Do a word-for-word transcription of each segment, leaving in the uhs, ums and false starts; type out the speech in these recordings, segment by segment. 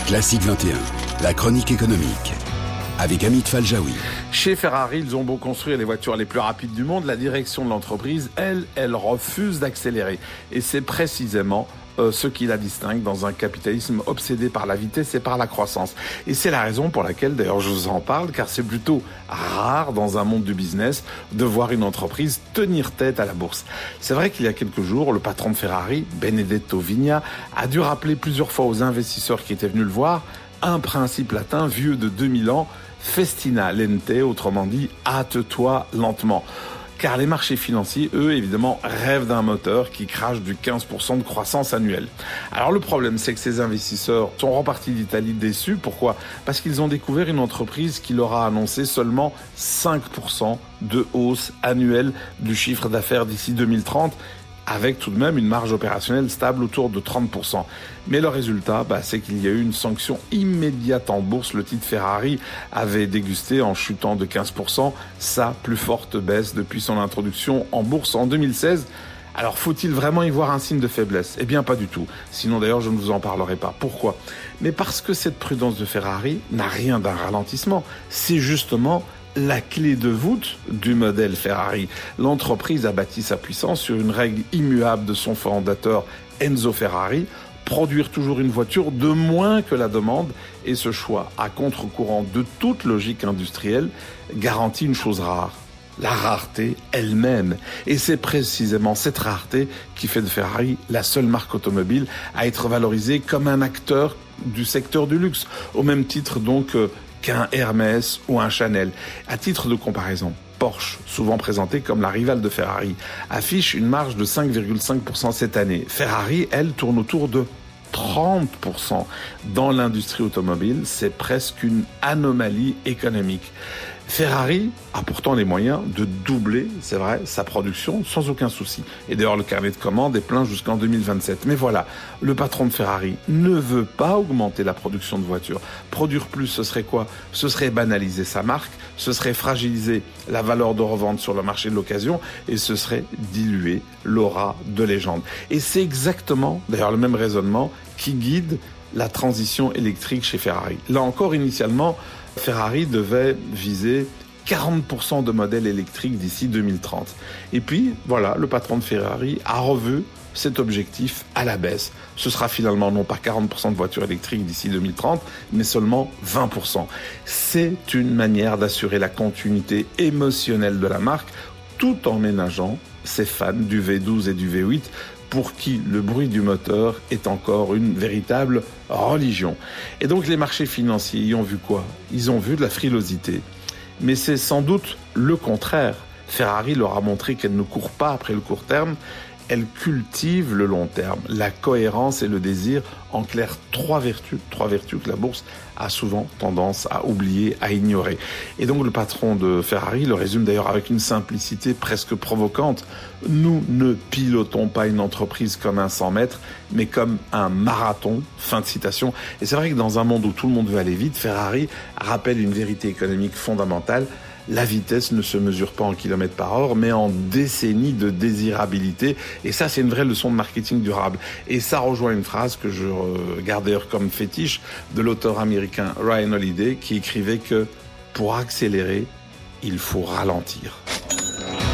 Classique vingt et un, la chronique économique, avec Amit Faljaoui. Chez Ferrari, ils ont beau construire les voitures les plus rapides du monde, la direction de l'entreprise, elle, elle refuse d'accélérer. Et c'est précisément euh, ce qui la distingue dans un capitalisme obsédé par la vitesse et par la croissance. Et c'est la raison pour laquelle, d'ailleurs, je vous en parle, car c'est plutôt rare dans un monde du business de voir une entreprise tenir tête à la bourse. C'est vrai qu'il y a quelques jours, le patron de Ferrari, Benedetto Vigna, a dû rappeler plusieurs fois aux investisseurs qui étaient venus le voir un principe latin vieux de deux mille ans, festina lente, autrement dit, hâte-toi lentement. Car les marchés financiers, eux, évidemment, rêvent d'un moteur qui crache du quinze pour cent de croissance annuelle. Alors le problème, c'est que ces investisseurs sont repartis d'Italie déçus. Pourquoi ? Parce qu'ils ont découvert une entreprise qui leur a annoncé seulement cinq pour cent de hausse annuelle du chiffre d'affaires d'ici deux mille trente, avec tout de même une marge opérationnelle stable autour de trente pour cent. Mais le résultat, bah, c'est qu'il y a eu une sanction immédiate en bourse. Le titre Ferrari avait dégusté, en chutant de quinze pour cent, sa plus forte baisse depuis son introduction en bourse en deux mille seize. Alors, faut-il vraiment y voir un signe de faiblesse ? Eh bien, pas du tout. Sinon, d'ailleurs, je ne vous en parlerai pas. Pourquoi ? Mais parce que cette prudence de Ferrari n'a rien d'un ralentissement. C'est justement la clé de voûte du modèle Ferrari. L'entreprise a bâti sa puissance sur une règle immuable de son fondateur Enzo Ferrari, produire toujours une voiture de moins que la demande, et ce choix à contre-courant de toute logique industrielle garantit une chose rare: la rareté elle-même. Et c'est précisément cette rareté qui fait de Ferrari la seule marque automobile à être valorisée comme un acteur du secteur du luxe, au même titre donc euh, qu'un Hermès ou un Chanel. À titre de comparaison, Porsche, souvent présenté comme la rivale de Ferrari, affiche une marge de cinq virgule cinq pour cent cette année. Ferrari, elle, tourne autour de trente pour cent. Dans l'industrie automobile, c'est presque une anomalie économique. Ferrari a pourtant les moyens de doubler, c'est vrai, sa production sans aucun souci. Et d'ailleurs, le carnet de commandes est plein jusqu'en deux mille vingt-sept. Mais voilà, le patron de Ferrari ne veut pas augmenter la production de voitures. Produire plus, ce serait quoi ? Ce serait banaliser sa marque, ce serait fragiliser la valeur de revente sur le marché de l'occasion, et ce serait diluer l'aura de légende. Et c'est exactement, d'ailleurs, le même raisonnement qui guide la transition électrique chez Ferrari. Là encore, initialement, Ferrari devait viser quarante pour cent de modèles électriques d'ici deux mille trente. Et puis, voilà, le patron de Ferrari a revu cet objectif à la baisse. Ce sera finalement non pas quarante pour cent de voitures électriques d'ici deux mille trente, mais seulement vingt pour cent. C'est une manière d'assurer la continuité émotionnelle de la marque, tout en ménageant ses fans du V douze et du V huit, pour qui le bruit du moteur est encore une véritable religion. Et donc les marchés financiers y ont vu quoi ? Ils ont vu de la frilosité. Mais c'est sans doute le contraire. Ferrari leur a montré qu'elle ne court pas après le court terme, elle cultive le long terme, la cohérence et le désir, en clair trois vertus, trois vertus que la bourse a souvent tendance à oublier, à ignorer. Et donc le patron de Ferrari le résume d'ailleurs avec une simplicité presque provocante: nous ne pilotons pas une entreprise comme un cent mètres, mais comme un marathon. Fin de citation. Et c'est vrai que dans un monde où tout le monde veut aller vite, Ferrari rappelle une vérité économique fondamentale: la vitesse ne se mesure pas en kilomètres par heure, mais en décennies de désirabilité. Et ça, c'est une vraie leçon de marketing durable. Et ça rejoint une phrase que je garde d'ailleurs comme fétiche de l'auteur américain Ryan Holiday, qui écrivait que pour accélérer, il faut ralentir.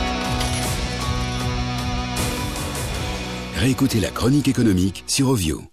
Réécoutez la chronique économique sur Ovio.